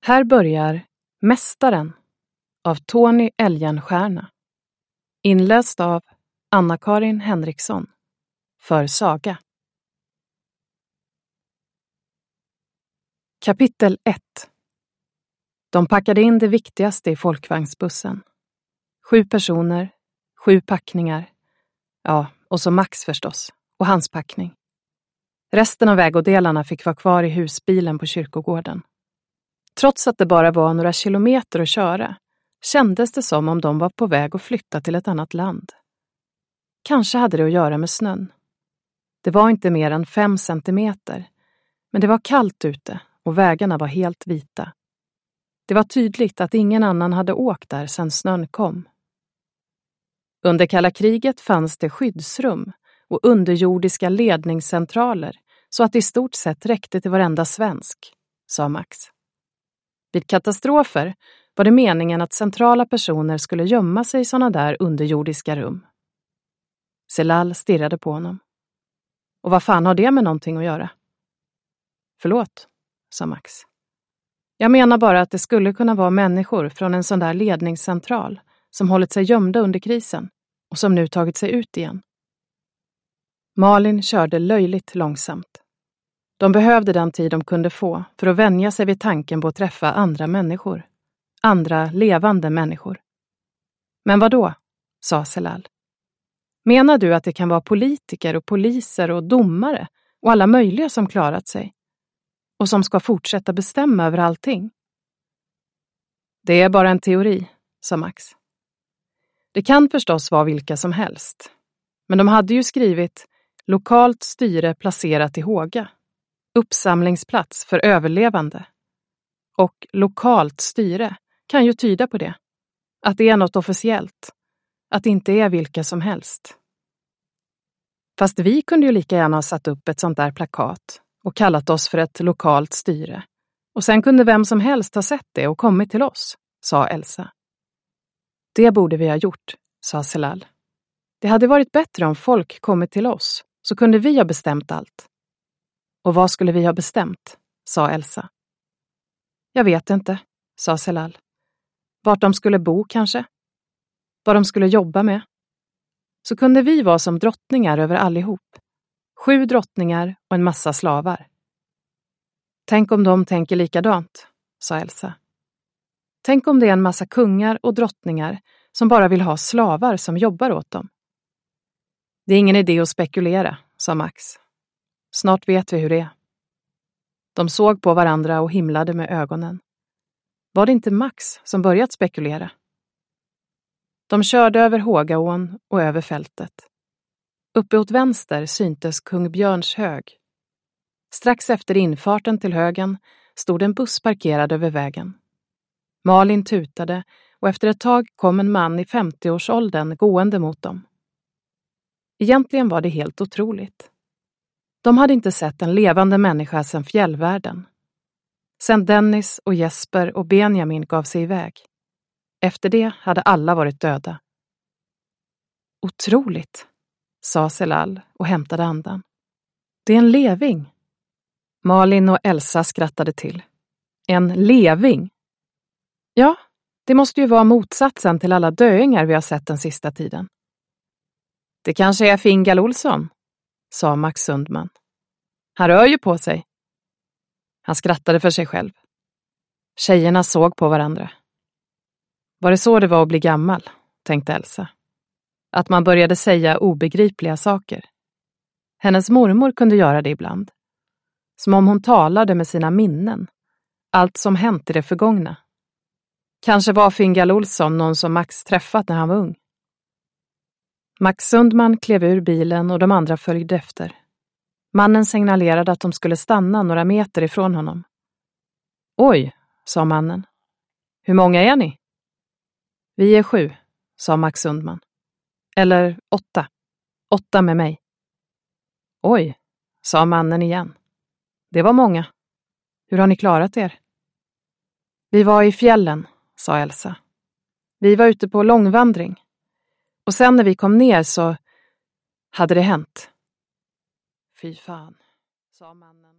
Här börjar Mästaren av Tony Elgenstierna. Inläst av Anna-Karin Henriksson. För Saga. Kapitel 1. De packade in det viktigaste i folkvagnsbussen. 7 personer, 7 packningar. Ja, och så Max förstås. Och hans packning. Resten av ägodelarna fick vara kvar i husbilen på kyrkogården. Trots att det bara var några kilometer att köra, kändes det som om de var på väg att flytta till ett annat land. Kanske hade det att göra med snön. Det var inte mer än 5 centimeter, men det var kallt ute och vägarna var helt vita. Det var tydligt att ingen annan hade åkt där sedan snön kom. Under kalla kriget fanns det skyddsrum och underjordiska ledningscentraler så att det i stort sett räckte till varenda svensk, sa Max. Vid katastrofer var det meningen att centrala personer skulle gömma sig i sådana där underjordiska rum. Celal stirrade på honom. Och vad fan har det med någonting att göra? Förlåt, sa Max. Jag menar bara att det skulle kunna vara människor från en sån där ledningscentral som hållit sig gömda under krisen och som nu tagit sig ut igen. Malin körde löjligt långsamt. De behövde den tid de kunde få för att vänja sig vid tanken på att träffa andra människor. Andra levande människor. Men vad då? Sa Celal. Menar du att det kan vara politiker och poliser och domare och alla möjliga som klarat sig? Och som ska fortsätta bestämma över allting? Det är bara en teori, sa Max. Det kan förstås vara vilka som helst. Men de hade ju skrivit lokalt styre placerat i Håga. Uppsamlingsplats för överlevande. Och lokalt styre kan ju tyda på det. Att det är något officiellt. Att det inte är vilka som helst. Fast vi kunde ju lika gärna ha satt upp ett sånt där plakat och kallat oss för ett lokalt styre. Och sen kunde vem som helst ha sett det och kommit till oss, sa Elsa. Det borde vi ha gjort, sa Celal. Det hade varit bättre om folk kommit till oss, så kunde vi ha bestämt allt. Och vad skulle vi ha bestämt, sa Elsa. Jag vet inte, sa Celal. Vart de skulle bo kanske? Vad de skulle jobba med? Så kunde vi vara som drottningar över allihop. 7 drottningar och en massa slavar. Tänk om de tänker likadant, sa Elsa. Tänk om det är en massa kungar och drottningar som bara vill ha slavar som jobbar åt dem. Det är ingen idé att spekulera, sa Max. Snart vet vi hur det är. De såg på varandra och himlade med ögonen. Var det inte Max som börjat spekulera? De körde över Hågaån och över fältet. Uppe åt vänster syntes Kung Björns hög. Strax efter infarten till högen stod en buss parkerad över vägen. Malin tutade och efter ett tag kom en man i 50-årsåldern gående mot dem. Egentligen var det helt otroligt. De hade inte sett en levande människa sedan fjällvärlden. Sen Dennis och Jesper och Benjamin gav sig iväg. Efter det hade alla varit döda. Otroligt, sa Celal och hämtade andan. Det är en leving. Malin och Elsa skrattade till. En leving? Ja, det måste ju vara motsatsen till alla döingar vi har sett den sista tiden. Det kanske är Fingal Olsson, sa Max Sundman. Han rör ju på sig. Han skrattade för sig själv. Tjejerna såg på varandra. Var det så det var att bli gammal, tänkte Elsa. Att man började säga obegripliga saker. Hennes mormor kunde göra det ibland. Som om hon talade med sina minnen. Allt som hänt i det förgångna. Kanske var Fingal Olsson någon som Max träffat när han var ung. Max Sundman klev ur bilen och de andra följde efter. Mannen signalerade att de skulle stanna några meter ifrån honom. Oj, sa mannen. Hur många är ni? Vi är 7, sa Max Sundman. Eller 8. 8 med mig. Oj, sa mannen igen. Det var många. Hur har ni klarat er? Vi var i fjällen, sa Elsa. Vi var ute på långvandring. Och sen när vi kom ner så hade det hänt. Fy fan, sa mannen.